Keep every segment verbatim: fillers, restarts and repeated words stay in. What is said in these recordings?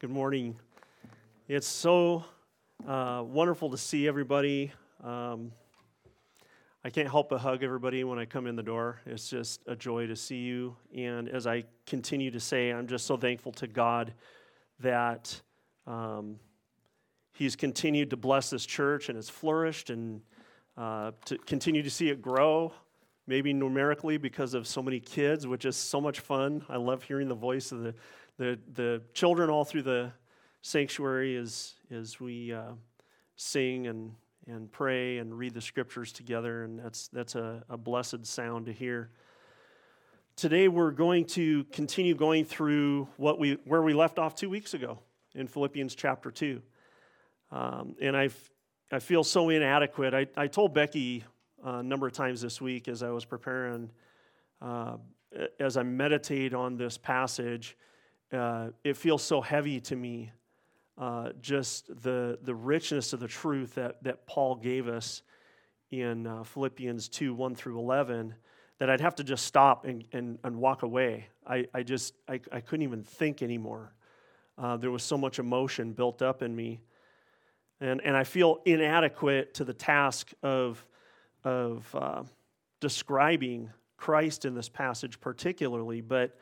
Good morning. It's so uh, wonderful to see everybody. Um, I can't help but hug everybody when I come in the door. It's just a joy to see you. And as I continue to say, I'm just so thankful to God that um, He's continued to bless this church and it's flourished, and uh, to continue to see it grow, maybe numerically because of so many kids, which is so much fun. I love hearing the voice of the The the children all through the sanctuary as as we uh, sing and and pray and read the scriptures together, and that's that's a, a blessed sound to hear. Today we're going to continue going through what we where we left off two weeks ago in Philippians chapter two, um, and I I feel so inadequate. I I told Becky a number of times this week as I was preparing, uh, as I meditate on this passage. Uh, it feels so heavy to me, uh, just the the richness of the truth that, that Paul gave us in uh, Philippians two, one through eleven, that I'd have to just stop and, and, and walk away. I, I just, I, I couldn't even think anymore. Uh, there was so much emotion built up in me. And and I feel inadequate to the task of, of uh, describing Christ in this passage particularly, but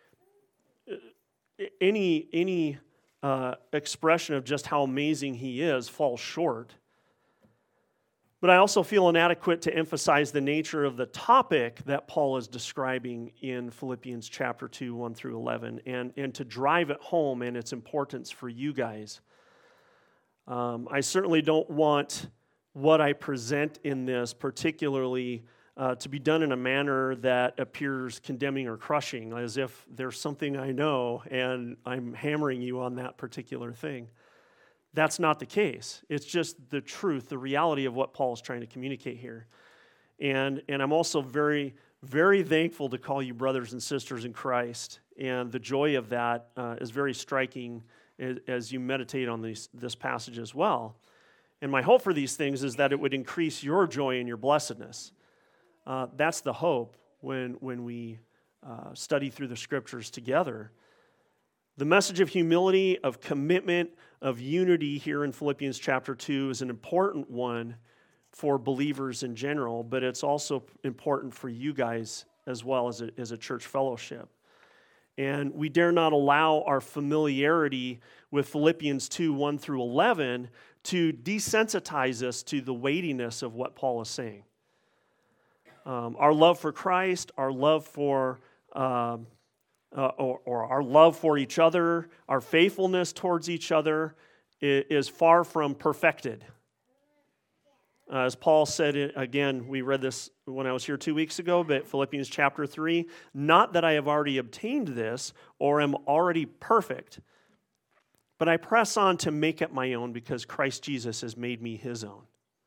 Any any uh, expression of just how amazing he is falls short. But I also feel inadequate to emphasize the nature of the topic that Paul is describing in Philippians chapter two, one through eleven, and, and to drive it home and its importance for you guys. Um, I certainly don't want what I present in this particularly Uh, to be done in a manner that appears condemning or crushing, as if there's something I know and I'm hammering you on that particular thing. That's not the case. It's just the truth, the reality of what Paul is trying to communicate here. And, and I'm also very, very thankful to call you brothers and sisters in Christ, and the joy of that uh, is very striking as, as you meditate on these, this passage as well. And my hope for these things is that it would increase your joy and your blessedness. Uh, that's the hope when when we uh, study through the scriptures together. The message of humility, of commitment, of unity here in Philippians chapter two is an important one for believers in general, but it's also important for you guys as well as a, as a church fellowship. And we dare not allow our familiarity with Philippians two, one through eleven to desensitize us to the weightiness of what Paul is saying. Um, our love for Christ, our love for, uh, uh, or, or our love for each other, our faithfulness towards each other is, is far from perfected. Uh, as Paul said, it, again, we read this when I was here two weeks ago, but Philippians chapter three, not that I have already obtained this or am already perfect, but I press on to make it my own because Christ Jesus has made me his own.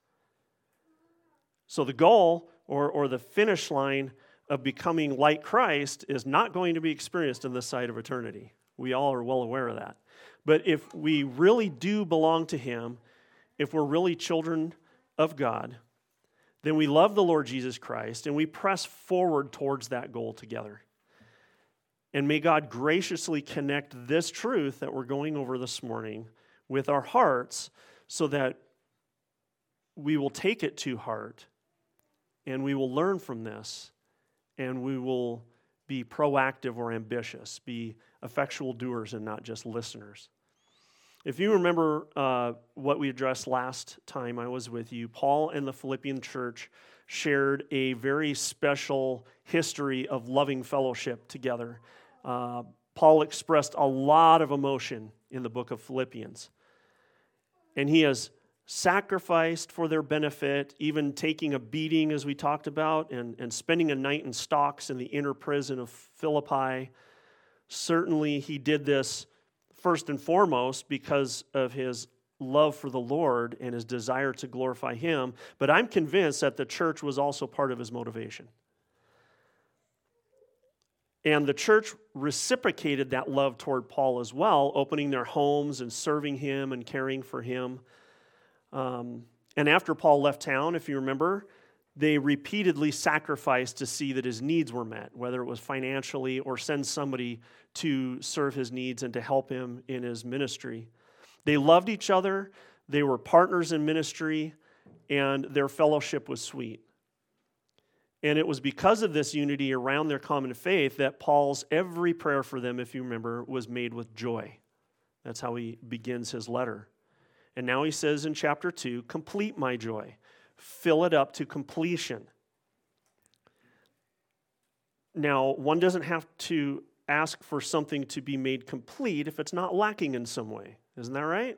So the goal Or, or the finish line of becoming like Christ is not going to be experienced in this side of eternity. We all are well aware of that. But if we really do belong to him, if we're really children of God, then we love the Lord Jesus Christ and we press forward towards that goal together. And may God graciously connect this truth that we're going over this morning with our hearts so that we will take it to heart. And we will learn from this, and we will be proactive or ambitious, be effectual doers and not just listeners. If you remember uh, what we addressed last time I was with you, Paul and the Philippian church shared a very special history of loving fellowship together. Uh, Paul expressed a lot of emotion in the book of Philippians, and he has sacrificed for their benefit, even taking a beating, as we talked about, and, and spending a night in stocks in the inner prison of Philippi. Certainly, he did this first and foremost because of his love for the Lord and his desire to glorify him, but I'm convinced that the church was also part of his motivation. And the church reciprocated that love toward Paul as well, opening their homes and serving him and caring for him. Um, and after Paul left town, if you remember, They repeatedly sacrificed to see that his needs were met, whether it was financially or send somebody to serve his needs and to help him in his ministry. They loved each other, they were partners in ministry, and their fellowship was sweet. And it was because of this unity around their common faith that Paul's every prayer for them, if you remember, was made with joy. That's how he begins his letter. And now he says in chapter two, complete my joy. Fill it up to completion. Now, one doesn't have to ask for something to be made complete if it's not lacking in some way. Isn't that right?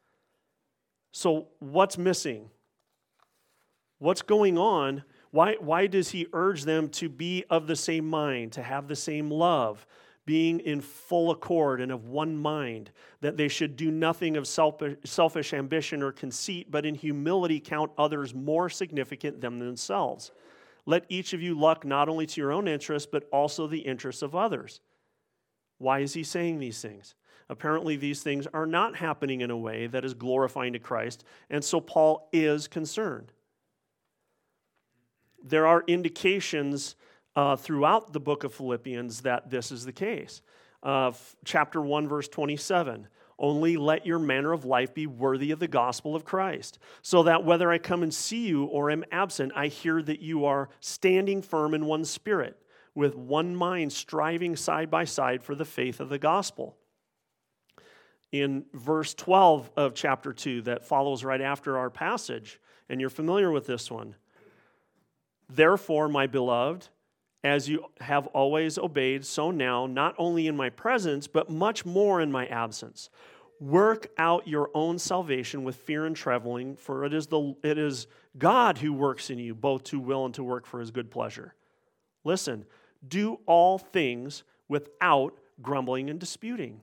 So what's missing? What's going on? Why, why does he urge them to be of the same mind, to have the same love, being in full accord and of one mind, that they should do nothing of selfish ambition or conceit, but in humility count others more significant than themselves? Let each of you look not only to your own interests, but also the interests of others. Why is he saying these things? Apparently, these things are not happening in a way that is glorifying to Christ, and so Paul is concerned. There are indications uh, throughout the book of Philippians that this is the case. Uh, f- chapter one, verse twenty-seven, only let your manner of life be worthy of the gospel of Christ, so that whether I come and see you or am absent, I hear that you are standing firm in one spirit, with one mind striving side by side for the faith of the gospel. In verse twelve of chapter two, that follows right after our passage, and you're familiar with this one. Therefore, my beloved, as you have always obeyed, so now, not only in my presence, but much more in my absence. Work out your own salvation with fear and trembling, for it is the it is God who works in you, both to will and to work for his good pleasure. Listen, do all things without grumbling and disputing.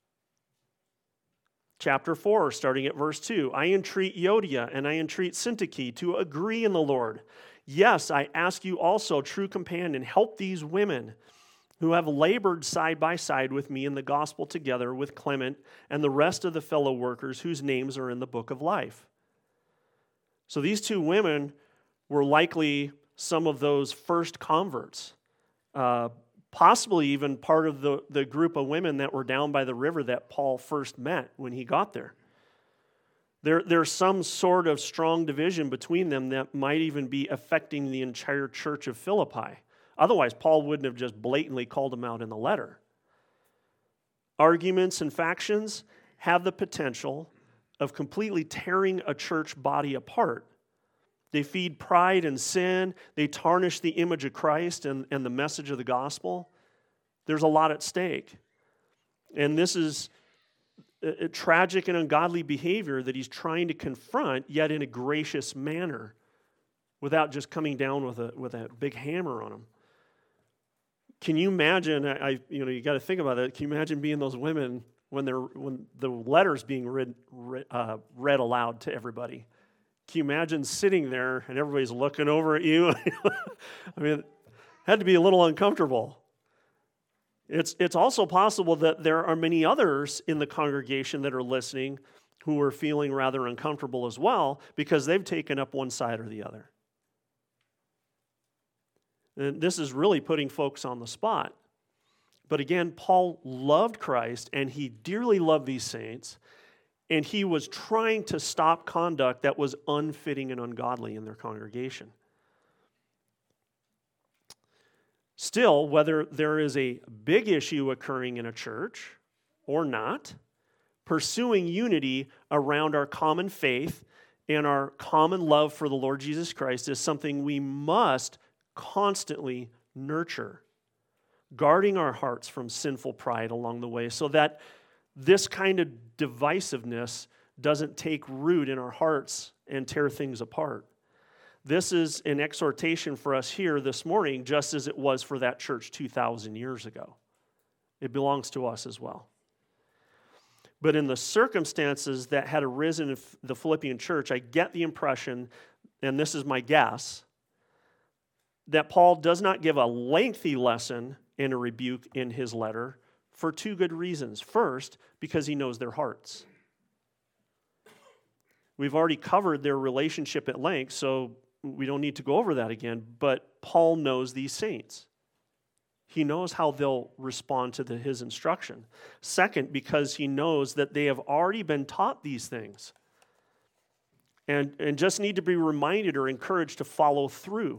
Chapter four, starting at verse two, I entreat Euodia and I entreat Syntyche to agree in the Lord. Yes, I ask you also, true companion, help these women who have labored side by side with me in the gospel together with Clement and the rest of the fellow workers whose names are in the book of life. So these two women were likely some of those first converts, uh, possibly even part of the, the group of women that were down by the river that Paul first met when he got there. There, there's some sort of strong division between them that might even be affecting the entire church of Philippi. Otherwise, Paul wouldn't have just blatantly called them out in the letter. Arguments and factions have the potential of completely tearing a church body apart. They feed pride and sin. They tarnish the image of Christ and, and the message of the gospel. There's a lot at stake. And this is a, a tragic and ungodly behavior that he's trying to confront, yet in a gracious manner, without just coming down with a with a big hammer on them. Can you imagine? I, I you know you got to think about it. Can you imagine being those women when they're when the letter's being read read, uh, read aloud to everybody? Can you imagine sitting there and everybody's looking over at you? I mean, it had to be a little uncomfortable. It's it's also possible that there are many others in the congregation that are listening who are feeling rather uncomfortable as well because they've taken up one side or the other. And this is really putting folks on the spot. But again, Paul loved Christ and he dearly loved these saints, and he was trying to stop conduct that was unfitting and ungodly in their congregation. Still, whether there is a big issue occurring in a church or not, pursuing unity around our common faith and our common love for the Lord Jesus Christ is something we must constantly nurture, guarding our hearts from sinful pride along the way so that this kind of divisiveness doesn't take root in our hearts and tear things apart. This is an exhortation for us here this morning, just as it was for that church two thousand years ago. It belongs to us as well. But in the circumstances that had arisen in the Philippian church, I get the impression, and this is my guess, that Paul does not give a lengthy lesson and a rebuke in his letter for two good reasons. First, because he knows their hearts. We've already covered their relationship at length, so we don't need to go over that again, but Paul knows these saints. He knows how they'll respond to the, his instruction. Second, because he knows that they have already been taught these things and, and just need to be reminded or encouraged to follow through.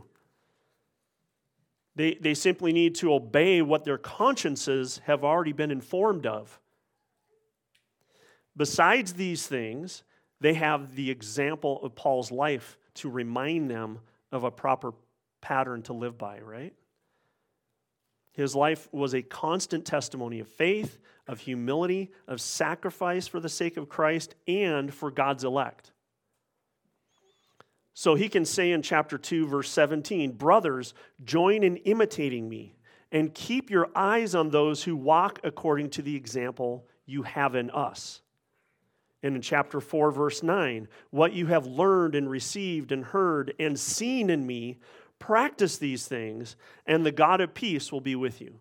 They, they simply need to obey what their consciences have already been informed of. Besides these things, they have the example of Paul's life to remind them of a proper pattern to live by, right? His life was a constant testimony of faith, of humility, of sacrifice for the sake of Christ, and for God's elect. So he can say in chapter two, verse seventeen, "Brothers, join in imitating me, and keep your eyes on those who walk according to the example you have in us." And in chapter four, verse nine, "What you have learned and received and heard and seen in me, practice these things, and the God of peace will be with you."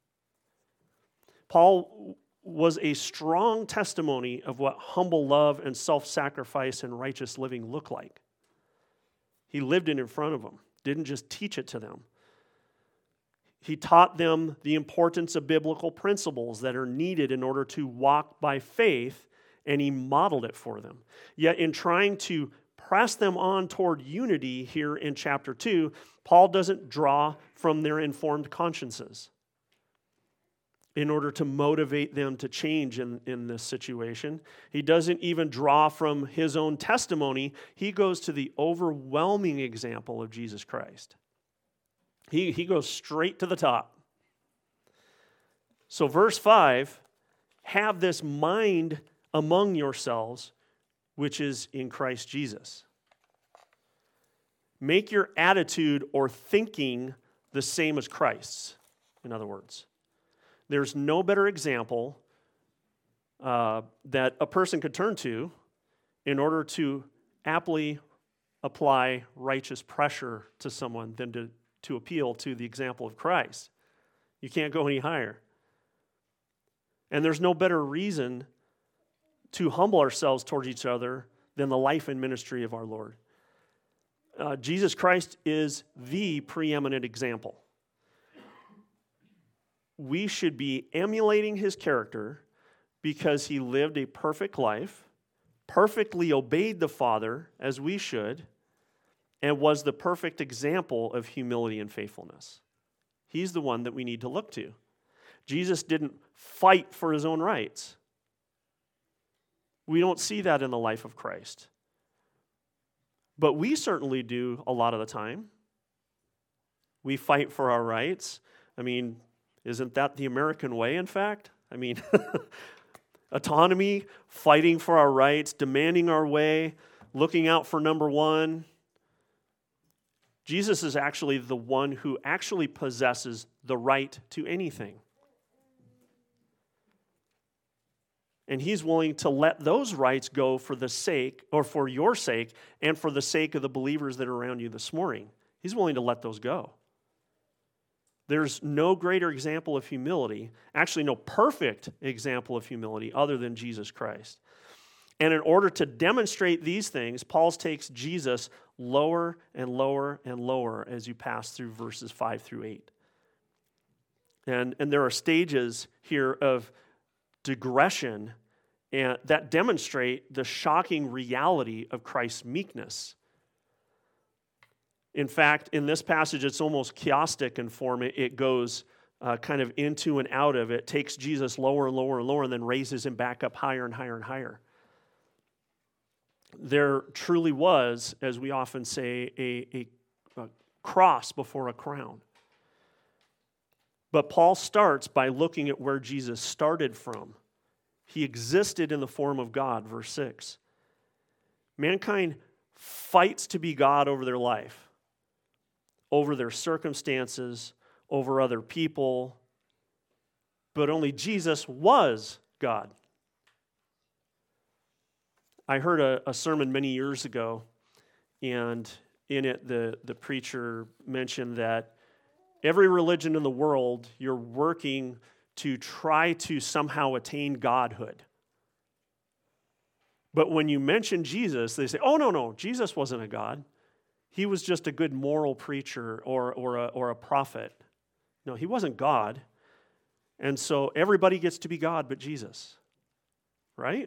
Paul was a strong testimony of what humble love and self-sacrifice and righteous living look like. He lived it in front of them, didn't just teach it to them. He taught them the importance of biblical principles that are needed in order to walk by faith, and he modeled it for them. Yet in trying to press them on toward unity here in chapter two, Paul doesn't draw from their informed consciences in order to motivate them to change in, in this situation. He doesn't even draw from his own testimony. He goes to the overwhelming example of Jesus Christ. He, he goes straight to the top. So verse five, "Have this mind among yourselves, which is in Christ Jesus." Make your attitude or thinking the same as Christ's, in other words. There's no better example uh, that a person could turn to in order to aptly apply righteous pressure to someone than to, to appeal to the example of Christ. You can't go any higher. And there's no better reason to humble ourselves towards each other than the life and ministry of our Lord. Uh, Jesus Christ is the preeminent example. We should be emulating his character because he lived a perfect life, perfectly obeyed the Father as we should, and was the perfect example of humility and faithfulness. He's the one that we need to look to. Jesus didn't fight for his own rights. We don't see that in the life of Christ. But we certainly do a lot of the time. We fight for our rights. I mean, isn't that the American way, in fact? I mean, autonomy, fighting for our rights, demanding our way, looking out for number one. Jesus is actually the one who actually possesses the right to anything. And he's willing to let those rights go for the sake, or for your sake, and for the sake of the believers that are around you this morning. He's willing to let those go. There's no greater example of humility, actually no perfect example of humility other than Jesus Christ. And in order to demonstrate these things, Paul takes Jesus lower and lower and lower as you pass through verses five through eight. And, and there are stages here of digression and that demonstrate the shocking reality of Christ's meekness. In fact, in this passage, it's almost chiastic in form. It, it goes uh, kind of into and out of it, takes Jesus lower and lower and lower, and then raises him back up higher and higher and higher. There truly was, as we often say, a, a, a cross before a crown. But Paul starts by looking at where Jesus started from. He existed in the form of God, verse six. Mankind fights to be God over their life, over their circumstances, over other people, but only Jesus was God. I heard a, a sermon many years ago, and in it the, the preacher mentioned that every religion in the world, you're working to try to somehow attain godhood. But when you mention Jesus, they say, oh, no, no, Jesus wasn't a God. he was just a good moral preacher or, or, a, or a prophet. No, he wasn't God. And so everybody gets to be God but Jesus, right?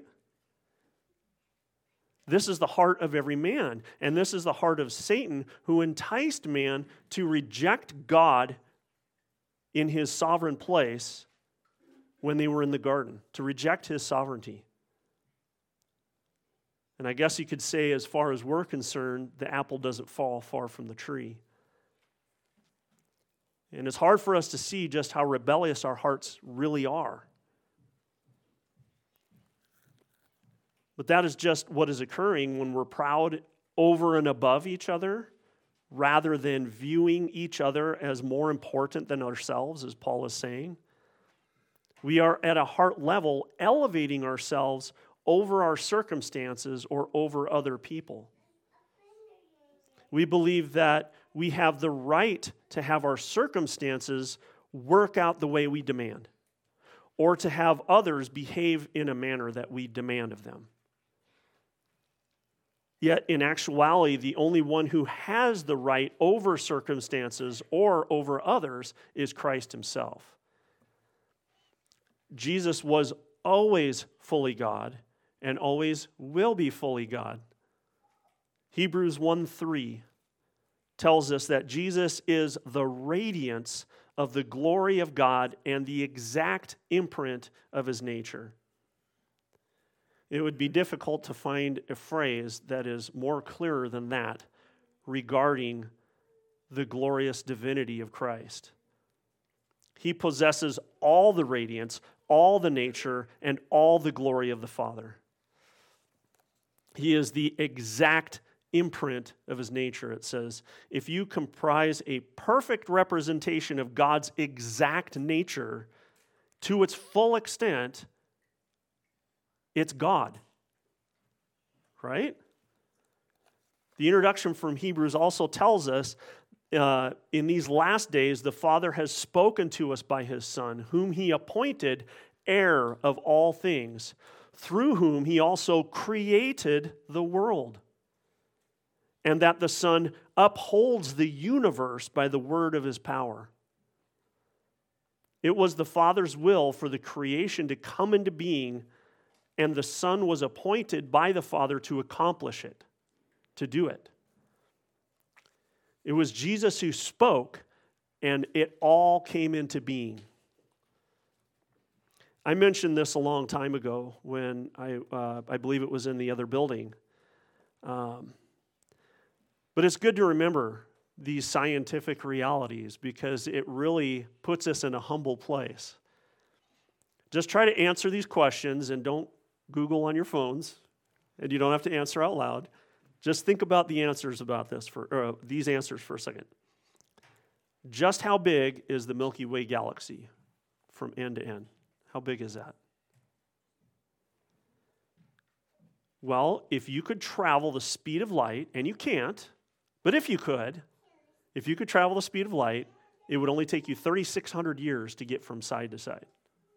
This is the heart of every man, and this is the heart of Satan, who enticed man to reject God in his sovereign place when they were in the garden, to reject his sovereignty. And I guess you could say, as far as we're concerned, the apple doesn't fall far from the tree. And it's hard for us to see just how rebellious our hearts really are. But that is just what is occurring when we're proud over and above each other, rather than viewing each other as more important than ourselves, as Paul is saying. We are at a heart level elevating ourselves over our circumstances or over other people. We believe that we have the right to have our circumstances work out the way we demand, or to have others behave in a manner that we demand of them. Yet, in actuality, the only one who has the right over circumstances or over others is Christ himself. Jesus was always fully God and always will be fully God. Hebrews one three tells us that Jesus is the radiance of the glory of God and the exact imprint of his nature. It would be difficult to find a phrase that is more clearer than that regarding the glorious divinity of Christ. He possesses all the radiance, all the nature, and all the glory of the Father. He is the exact imprint of his nature, it says. If you comprise a perfect representation of God's exact nature to its full extent, it's God, right? The introduction from Hebrews also tells us uh, in these last days, the Father has spoken to us by his Son, whom he appointed heir of all things, through whom he also created the world, and that the Son upholds the universe by the word of his power. It was the Father's will for the creation to come into being, and the Son was appointed by the Father to accomplish it, to do it. It was Jesus who spoke, and it all came into being. I mentioned this a long time ago when I, uh, I believe it was in the other building. Um, but it's good to remember these scientific realities because it really puts us in a humble place. Just try to answer these questions and don't Google on your phones, and you don't have to answer out loud. Just think about the answers about this for uh, these answers for a second. Just how big is the Milky Way galaxy from end to end? How big is that? Well, if you could travel the speed of light, and you can't, but if you could, if you could travel the speed of light, it would only take you thirty-six hundred years to get from side to side.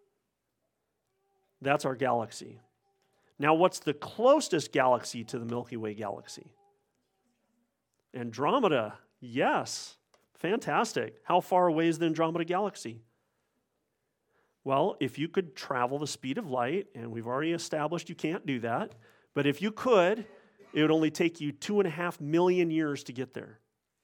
That's our galaxy. Now, what's the closest galaxy to the Milky Way galaxy? Andromeda. Yes. Fantastic. How far away is the Andromeda galaxy? Well, if you could travel the speed of light, and we've already established you can't do that, but if you could, it would only take you two and a half million years to get there.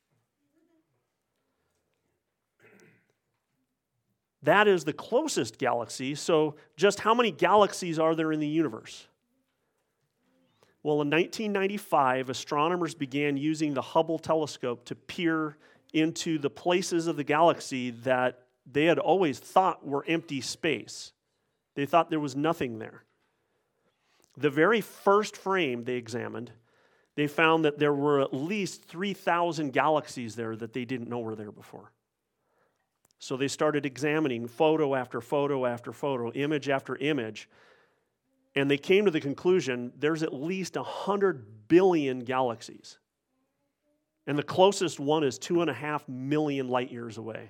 That is the closest galaxy. So just how many galaxies are there in the universe? Well, in nineteen ninety-five, astronomers began using the Hubble telescope to peer into the places of the galaxy that they had always thought were empty space. They thought there was nothing there. The very first frame they examined, they found that there were at least three thousand galaxies there that they didn't know were there before. So they started examining photo after photo after photo, image after image, and they came to the conclusion there's at least one hundred billion galaxies. And the closest one is two and a half million light years away.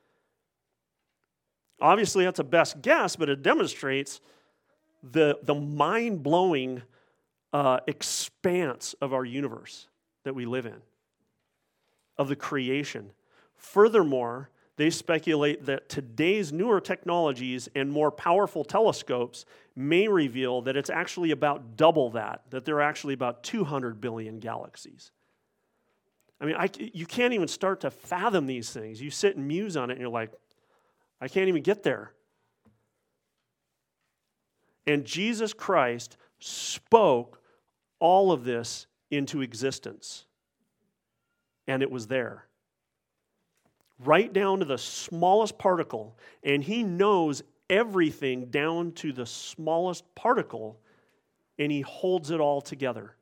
Obviously, that's a best guess, but it demonstrates the, the mind-blowing uh, expanse of our universe that we live in. of the creation. Furthermore, they speculate that today's newer technologies and more powerful telescopes may reveal that it's actually about double that, that there are actually about two hundred billion galaxies. I mean, I, you can't even start to fathom these things. You sit and muse on it and you're like, I can't even get there. And Jesus Christ spoke all of this into existence. And it was there. Right down to the smallest particle. And he knows everything down to the smallest particle. And he holds it all together.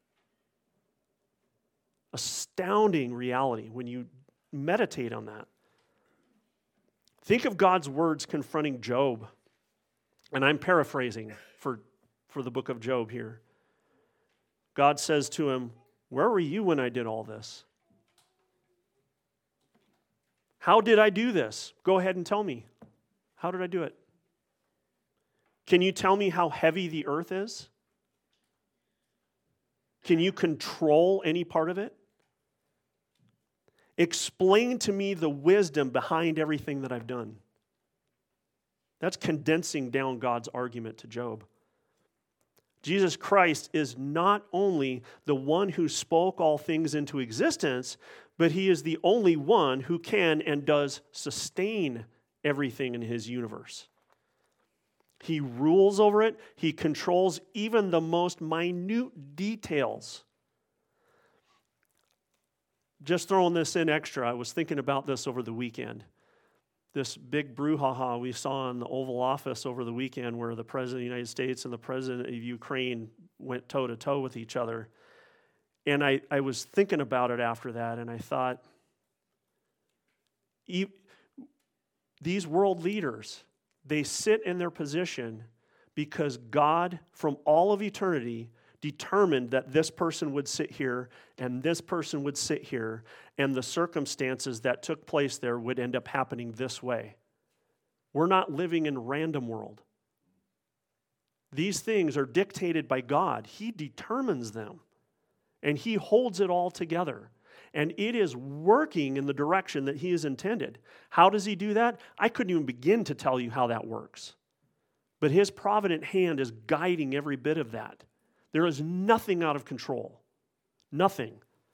Astounding reality when you meditate on that. Think of God's words confronting Job. And I'm paraphrasing for, for the book of Job here. God says to him, where were you when I did all this? How did I do this? Go ahead and tell me. How did I do it? Can you tell me how heavy the earth is? Can you control any part of it? Explain to me the wisdom behind everything that I've done. That's condensing down God's argument to Job. Jesus Christ is not only the one who spoke all things into existence, but he is the only one who can and does sustain everything in his universe. He rules over it. He controls even the most minute details. Just throwing this in extra, I was thinking about this over the weekend. This big brouhaha we saw in the Oval Office over the weekend where the President of the United States and the President of Ukraine went toe-to-toe with each other. And I, I was thinking about it after that, and I thought, e- these world leaders, they sit in their position because God, from all of eternity, determined that this person would sit here and this person would sit here, and the circumstances that took place there would end up happening this way. We're not living in a random world. These things are dictated by God. He determines them, and he holds it all together. And it is working in the direction that he has intended. How does he do that? I couldn't even begin to tell you how that works. But his provident hand is guiding every bit of that. There is nothing out of control. Nothing.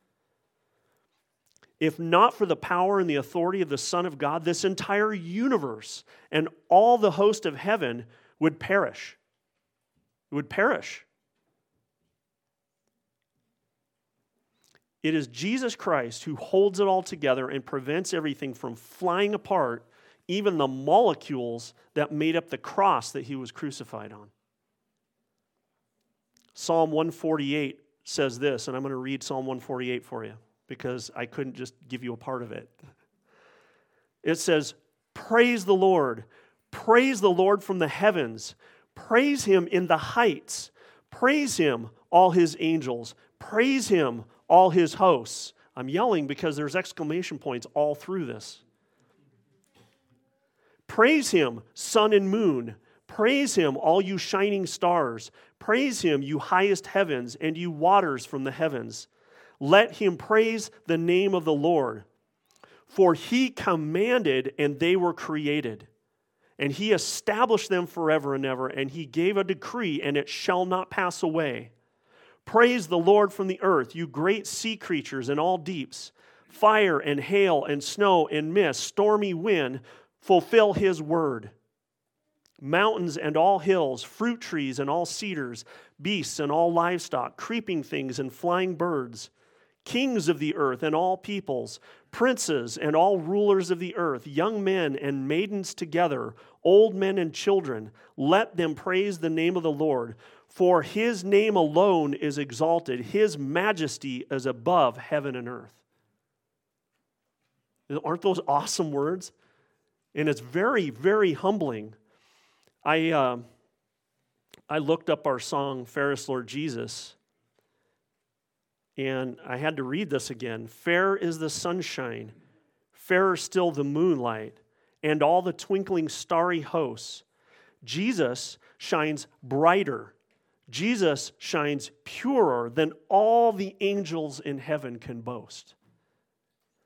If not for the power and the authority of the Son of God, this entire universe and all the host of heaven would perish. It would perish. It is Jesus Christ who holds it all together and prevents everything from flying apart, even the molecules that made up the cross that he was crucified on. Psalm one forty-eight says this, and I'm going to read Psalm one forty-eight for you because I couldn't just give you a part of it. It says, praise the Lord. Praise the Lord from the heavens. Praise him in the heights. Praise him, all his angels. Praise him, all his hosts. I'm yelling because there's exclamation points all through this. Praise him, sun and moon. Praise him, all you shining stars. Praise him, you highest heavens, and you waters from the heavens. Let him praise the name of the Lord. For he commanded, and they were created. And he established them forever and ever, and he gave a decree, and it shall not pass away. Praise the Lord from the earth, you great sea creatures and all deeps. Fire and hail and snow and mist, stormy wind, fulfill his word. Mountains and all hills, fruit trees and all cedars, beasts and all livestock, creeping things and flying birds, kings of the earth and all peoples, princes and all rulers of the earth, young men and maidens together, old men and children, let them praise the name of the Lord. For his name alone is exalted. His majesty is above heaven and earth. Aren't those awesome words? And it's very, very humbling. I uh, I looked up our song, Fairest Lord Jesus, and I had to read this again. Fair is the sunshine, fairer still the moonlight, and all the twinkling starry hosts. Jesus shines brighter. Jesus shines purer than all the angels in heaven can boast.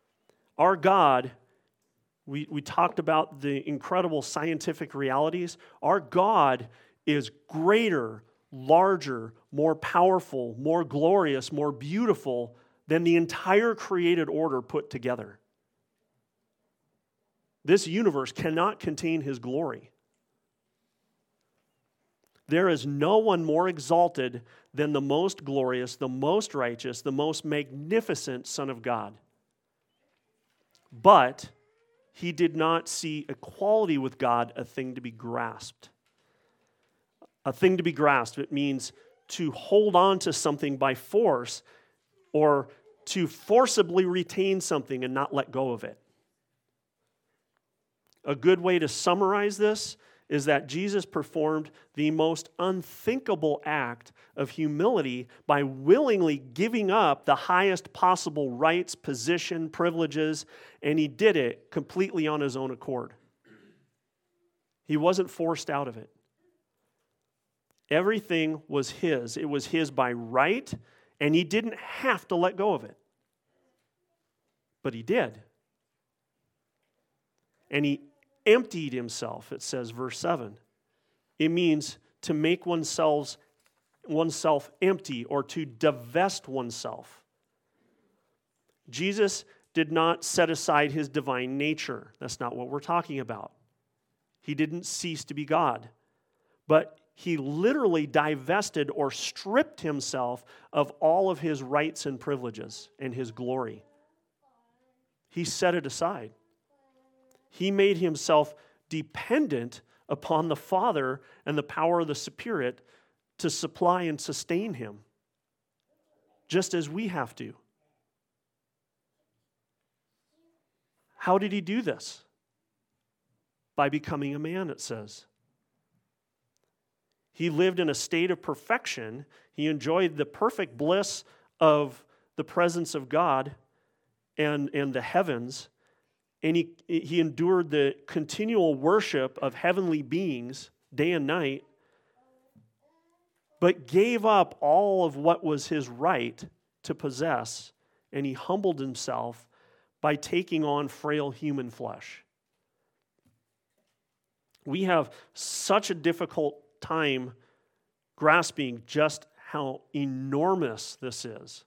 Our God, we, we talked about the incredible scientific realities. Our God is greater, larger, more powerful, more glorious, more beautiful than the entire created order put together. This universe cannot contain his glory. There is no one more exalted than the most glorious, the most righteous, the most magnificent Son of God. But he did not see equality with God a thing to be grasped. A thing to be grasped, it means to hold on to something by force or to forcibly retain something and not let go of it. A good way to summarize this is that Jesus performed the most unthinkable act of humility by willingly giving up the highest possible rights, position, privileges, and he did it completely on his own accord. He wasn't forced out of it. Everything was his. It was his by right, and he didn't have to let go of it. But he did. And he emptied himself, it says, verse seven. It means to make oneself, oneself empty or to divest oneself. Jesus did not set aside his divine nature. That's not what we're talking about. He didn't cease to be God. But he literally divested or stripped himself of all of his rights and privileges and his glory. He set it aside. He made himself dependent upon the Father and the power of the Spirit to supply and sustain him, just as we have to. How did he do this? By becoming a man, it says. He lived in a state of perfection. He enjoyed the perfect bliss of the presence of God and, and the heavens. And he, he endured the continual worship of heavenly beings day and night, but gave up all of what was his right to possess, and he humbled himself by taking on frail human flesh. We have such a difficult time grasping just how enormous this is.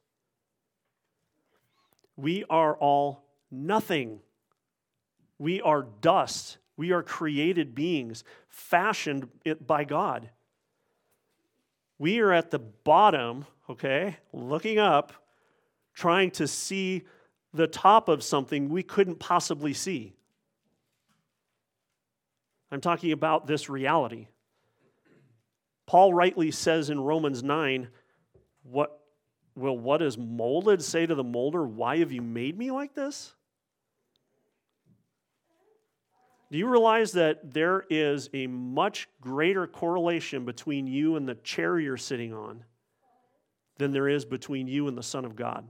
We are all nothing. We are dust. We are created beings, fashioned by God. We are at the bottom, okay, looking up, trying to see the top of something we couldn't possibly see. I'm talking about this reality. Paul rightly says in Romans nine, what will what is molded say to the molder, why have you made me like this? Do you realize that there is a much greater correlation between you and the chair you're sitting on than there is between you and the Son of God?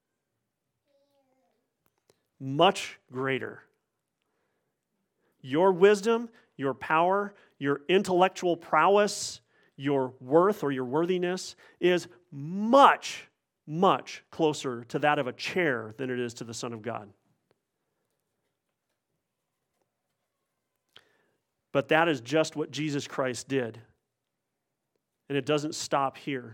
Much greater. Your wisdom, your power, your intellectual prowess, your worth or your worthiness is much, much closer to that of a chair than it is to the Son of God. But that is just what Jesus Christ did. And it doesn't stop here.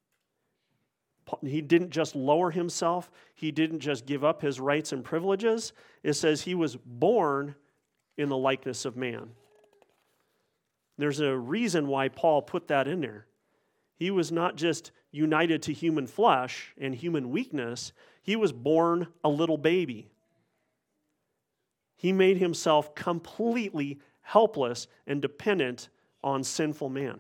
He didn't just lower himself. He didn't just give up his rights and privileges. It says he was born in the likeness of man. There's a reason why Paul put that in there. He was not just united to human flesh and human weakness. He was born a little baby. He made himself completely helpless and dependent on sinful man.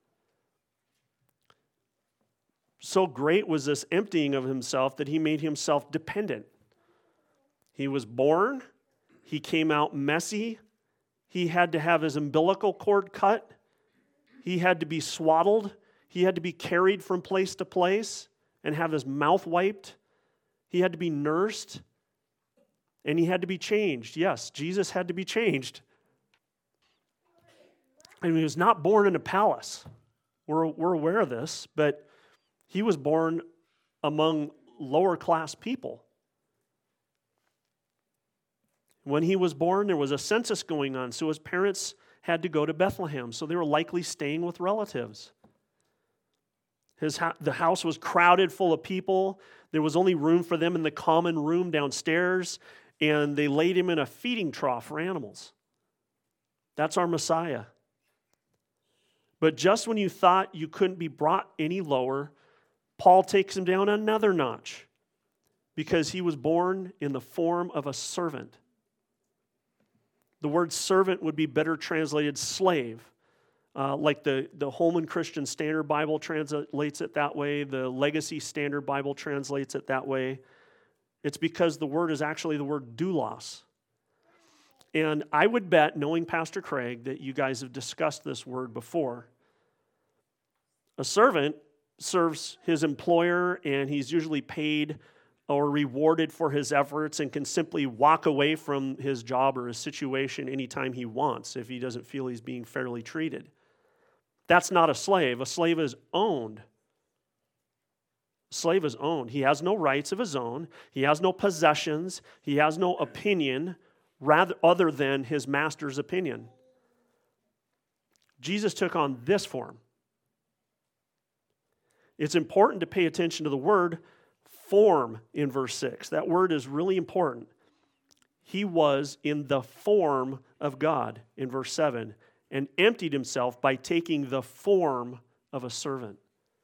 So great was this emptying of himself that he made himself dependent. He was born, he came out messy, he had to have his umbilical cord cut, he had to be swaddled, he had to be carried from place to place and have his mouth wiped, he had to be nursed, and he had to be changed. Yes, Jesus had to be changed. And he was not born in a palace. We're, we're aware of this, but he was born among lower class people. When he was born, there was a census going on, so his parents had to go to Bethlehem, so they were likely staying with relatives. His ho- the house was crowded full of people. There was only room for them in the common room downstairs, and they laid him in a feeding trough for animals. That's our Messiah. But just when you thought you couldn't be brought any lower, Paul takes him down another notch because he was born in the form of a servant. The word servant would be better translated slave. Uh, like the, the Holman Christian Standard Bible translates it that way. The Legacy Standard Bible translates it that way. It's because the word is actually the word doulos. And I would bet, knowing Pastor Craig, that you guys have discussed this word before. A servant serves his employer, and he's usually paid or rewarded for his efforts and can simply walk away from his job or his situation anytime he wants if he doesn't feel he's being fairly treated. That's not a slave. A slave is owned. A slave is owned. He has no rights of his own. He has no possessions. He has no opinion rather other than his master's opinion. Jesus took on this form. It's important to pay attention to the word form in verse six. That word is really important. He was in the form of God in verse seven and emptied himself by taking the form of a servant.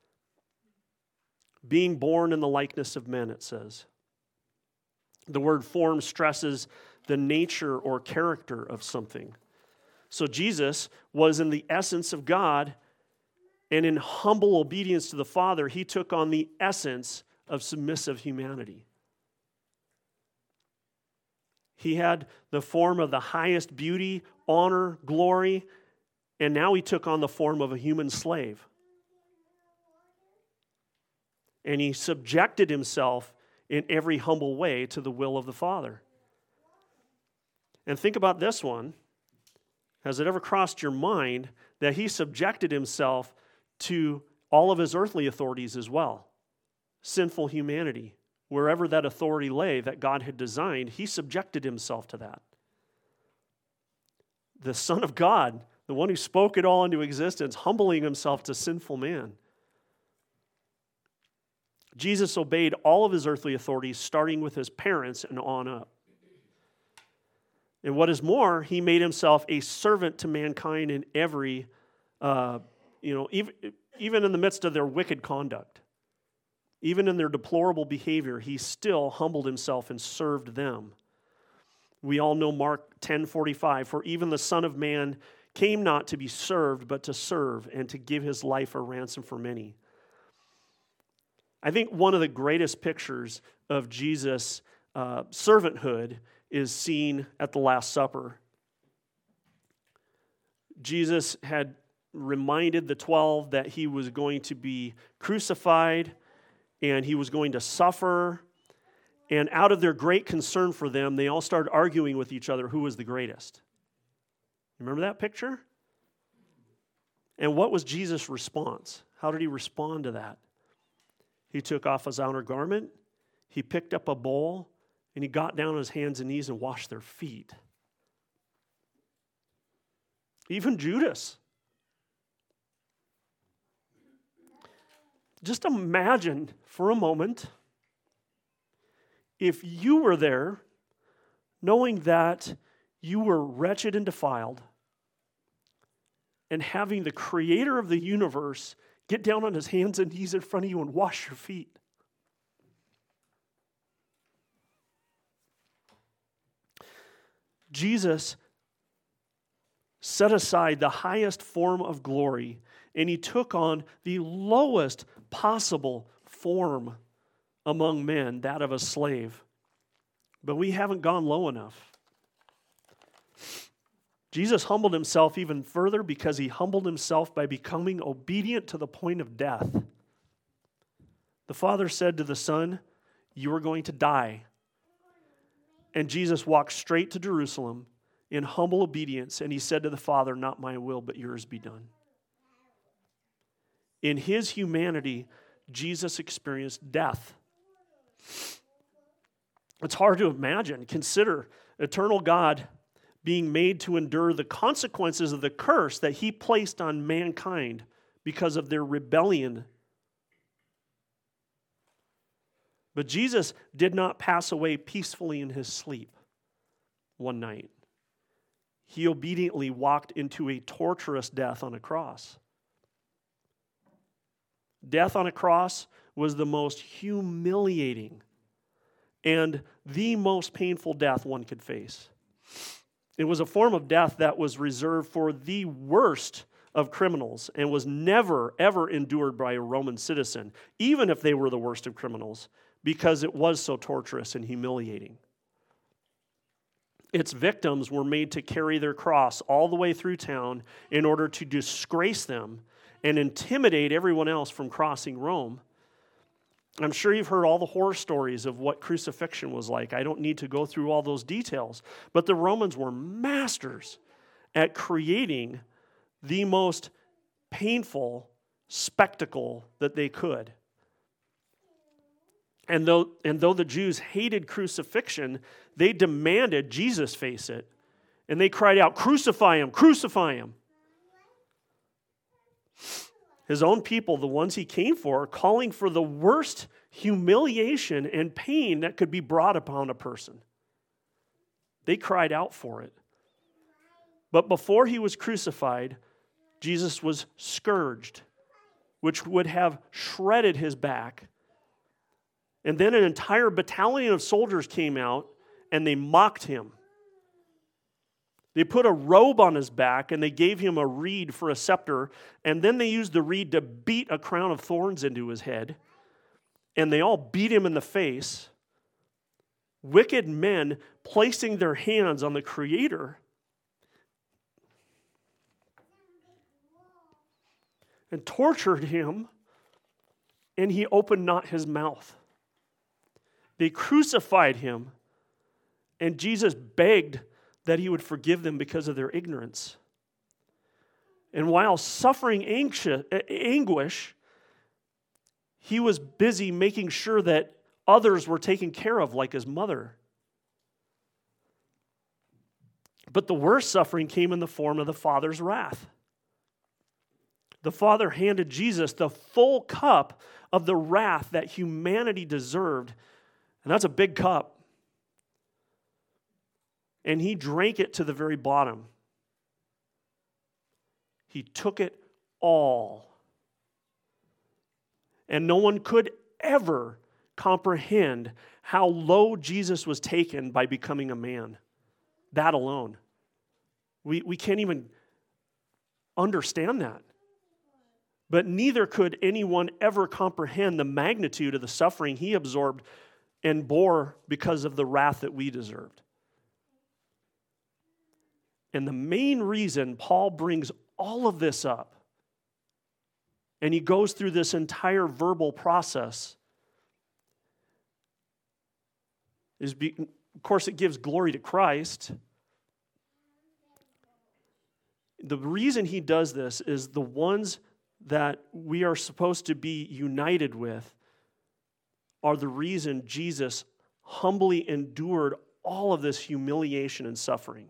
Being born in the likeness of men, it says. The word form stresses the nature or character of something. So Jesus was in the essence of God, and in humble obedience to the Father, he took on the essence of submissive humanity. He had the form of the highest beauty, honor, glory, and now he took on the form of a human slave. And he subjected himself in every humble way to the will of the Father. And think about this one. Has it ever crossed your mind that he subjected himself to all of his earthly authorities as well? Sinful humanity. Wherever that authority lay that God had designed, he subjected himself to that. The Son of God, the one who spoke it all into existence, humbling himself to sinful man. Jesus obeyed all of his earthly authorities, starting with his parents and on up. And what is more, he made himself a servant to mankind in every, uh, you know, even, even in the midst of their wicked conduct. Even in their deplorable behavior, he still humbled himself and served them. We all know Mark ten forty-five, for even the Son of Man came not to be served, but to serve and to give his life a ransom for many. I think one of the greatest pictures of Jesus' uh, servanthood is seen at the Last Supper. Jesus had reminded the twelve that he was going to be crucified and he was going to suffer. And out of their great concern for them, they all started arguing with each other who was the greatest. Remember that picture? And what was Jesus' response? How did he respond to that? He took off his outer garment, he picked up a bowl, and he got down on his hands and knees and washed their feet. Even Judas. Just imagine for a moment if you were there knowing that you were wretched and defiled and having the creator of the universe get down on his hands and knees in front of you and wash your feet. Jesus set aside the highest form of glory, and he took on the lowest possible form among men, that of a slave. But we haven't gone low enough. Jesus humbled himself even further because he humbled himself by becoming obedient to the point of death. The Father said to the Son, "You are going to die." And Jesus walked straight to Jerusalem in humble obedience, and he said to the Father, "Not my will, but yours be done." In his humanity, Jesus experienced death. It's hard to imagine. Consider Eternal God being made to endure the consequences of the curse that he placed on mankind because of their rebellion. But Jesus did not pass away peacefully in his sleep one night. He obediently walked into a torturous death on a cross. Death on a cross was the most humiliating and the most painful death one could face. It was a form of death that was reserved for the worst of criminals and was never, ever endured by a Roman citizen, even if they were the worst of criminals, because it was so torturous and humiliating. Its victims were made to carry their cross all the way through town in order to disgrace them and intimidate everyone else from crossing Rome. I'm sure you've heard all the horror stories of what crucifixion was like. I don't need to go through all those details. But the Romans were masters at creating the most painful spectacle that they could. And though, and though the Jews hated crucifixion, they demanded Jesus face it. And they cried out, "Crucify him, crucify him." His own people, the ones he came for, calling for the worst humiliation and pain that could be brought upon a person. They cried out for it. But before he was crucified, Jesus was scourged, which would have shredded his back. And then an entire battalion of soldiers came out and they mocked him. They put a robe on his back and they gave him a reed for a scepter, and then they used the reed to beat a crown of thorns into his head, and they all beat him in the face. Wicked men placing their hands on the Creator and tortured him, and he opened not his mouth. They crucified him, and Jesus begged that he would forgive them because of their ignorance. And while suffering anxious, anguish, he was busy making sure that others were taken care of, like his mother. But the worst suffering came in the form of the Father's wrath. The Father handed Jesus the full cup of the wrath that humanity deserved, and that's a big cup. And he drank it to the very bottom. He took it all. And no one could ever comprehend how low Jesus was taken by becoming a man. That alone. We, we can't even understand that. But neither could anyone ever comprehend the magnitude of the suffering he absorbed and bore because of the wrath that we deserved. And the main reason Paul brings all of this up, and he goes through this entire verbal process, is, be, of course, it gives glory to Christ. The reason he does this is the ones that we are supposed to be united with are the reason Jesus humbly endured all of this humiliation and suffering.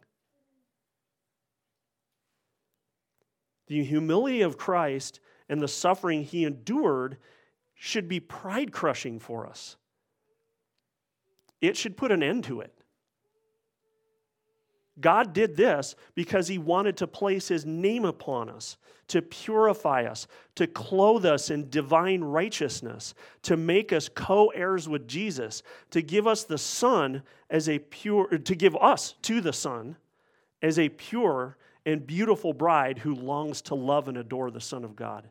The humility of Christ and the suffering he endured should be pride-crushing for us. It should put an end to it. God did this because he wanted to place his name upon us, to purify us, to clothe us in divine righteousness, to make us co-heirs with Jesus, to give us the Son as a pure, to give us to the Son as a pure and beautiful bride who longs to love and adore the Son of God.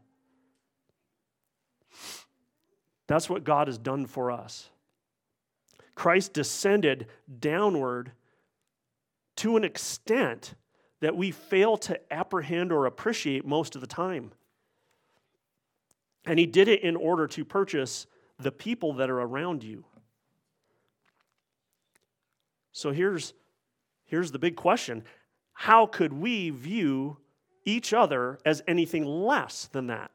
That's what God has done for us. Christ descended downward to an extent that we fail to apprehend or appreciate most of the time. And he did it in order to purchase the people that are around you. So here's, here's the big question. How could we view each other as anything less than that?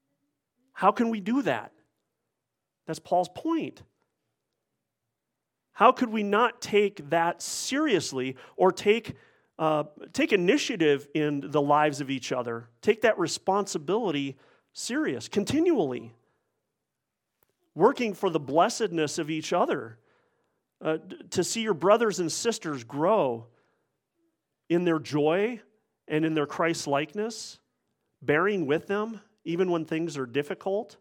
How can we do that? That's Paul's point. How could we not take that seriously or take, uh, take initiative in the lives of each other? Take that responsibility serious, continually. Working for the blessedness of each other. Uh, to see your brothers and sisters grow in their joy and in their Christ-likeness, bearing with them even when things are difficult,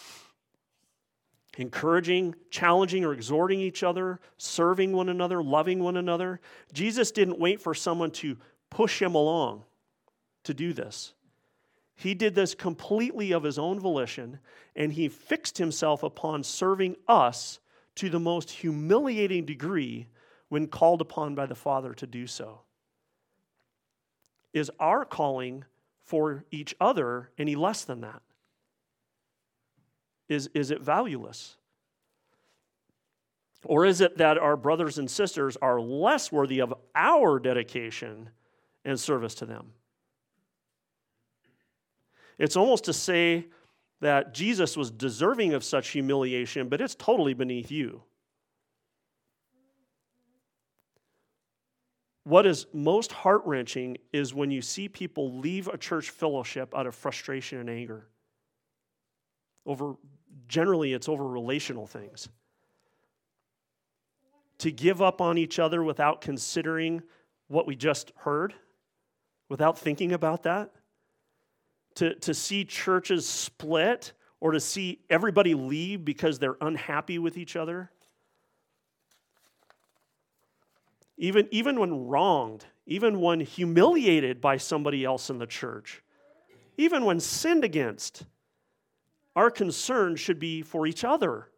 encouraging, challenging, or exhorting each other, serving one another, loving one another. Jesus didn't wait for someone to push him along to do this. He did this completely of his own volition, and he fixed himself upon serving us to the most humiliating degree when called upon by the Father to do so. Is our calling for each other any less than that? Is, is it valueless? Or is it that our brothers and sisters are less worthy of our dedication and service to them? It's almost to say that Jesus was deserving of such humiliation, but it's totally beneath you. What is most heart-wrenching is when you see people leave a church fellowship out of frustration and anger. Over, generally, it's over relational things. To give up on each other without considering what we just heard, without thinking about that. To, to see churches split or to see everybody leave because they're unhappy with each other. Even, even when wronged, even when humiliated by somebody else in the church, even when sinned against, our concern should be for each other.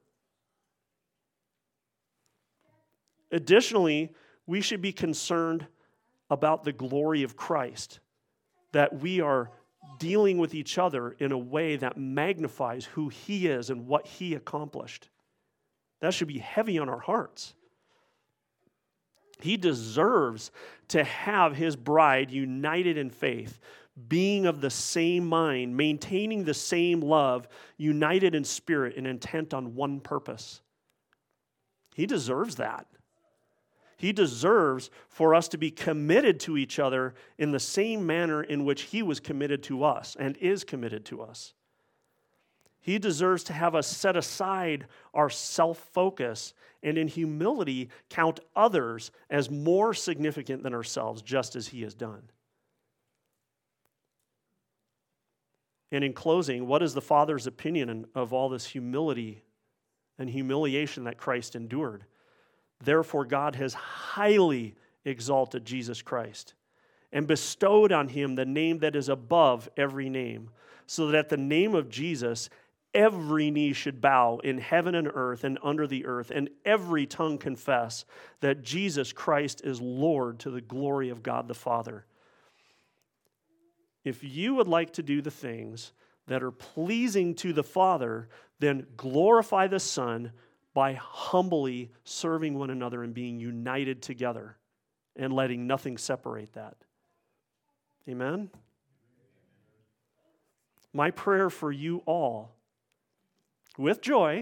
Additionally, we should be concerned about the glory of Christ, that we are dealing with each other in a way that magnifies who he is and what he accomplished. That should be heavy on our hearts. He deserves to have his bride united in faith, being of the same mind, maintaining the same love, united in spirit and intent on one purpose. He deserves that. He deserves for us to be committed to each other in the same manner in which he was committed to us and is committed to us. He deserves to have us set aside our self-focus and in humility count others as more significant than ourselves, just as he has done. And in closing, what is the Father's opinion of all this humility and humiliation that Christ endured? Therefore, God has highly exalted Jesus Christ and bestowed on him the name that is above every name, so that at the name of Jesus, every knee should bow in heaven and earth and under the earth, and every tongue confess that Jesus Christ is Lord, to the glory of God the Father. If you would like to do the things that are pleasing to the Father, then glorify the Son by humbly serving one another and being united together and letting nothing separate that. Amen? My prayer for you all, with joy,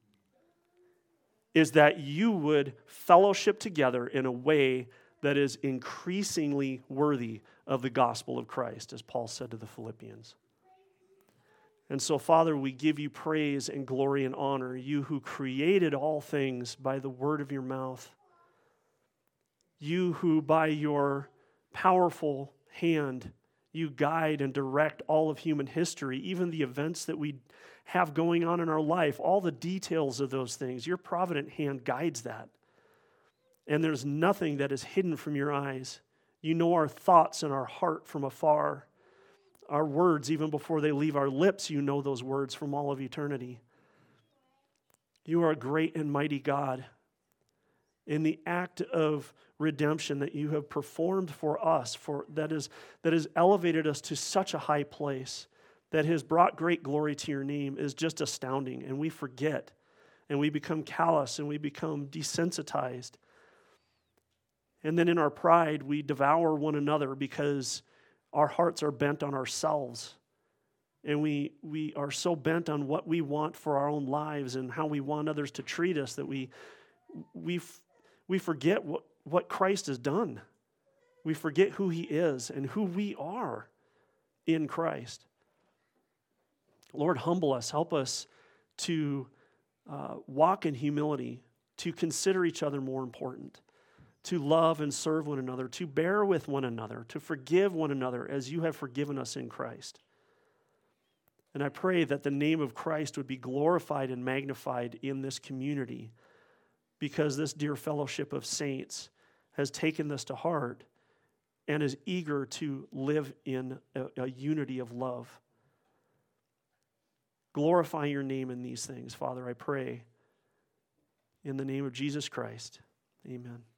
is that you would fellowship together in a way that is increasingly worthy of the gospel of Christ, as Paul said to the Philippians. And so, Father, we give you praise and glory and honor, you who created all things by the word of your mouth, you who by your powerful hand, you guide and direct all of human history, even the events that we have going on in our life, all the details of those things. Your provident hand guides that. And there's nothing that is hidden from your eyes. You know our thoughts and our heart from afar. Our words, even before they leave our lips, you know those words from all of eternity. You are a great and mighty God. In the act of redemption that you have performed for us, for that is that has elevated us to such a high place, that has brought great glory to your name, is just astounding. And we forget, and we become callous, and we become desensitized. And then in our pride, we devour one another because our hearts are bent on ourselves. And we, we are so bent on what we want for our own lives and how we want others to treat us that we we f- we forget what, what Christ has done. We forget who he is and who we are in Christ. Lord, humble us. Help us to uh, walk in humility, to consider each other more important, to love and serve one another, to bear with one another, to forgive one another as you have forgiven us in Christ. And I pray that the name of Christ would be glorified and magnified in this community, because this dear fellowship of saints has taken this to heart and is eager to live in a, a unity of love. Glorify your name in these things, Father, I pray. In the name of Jesus Christ, amen.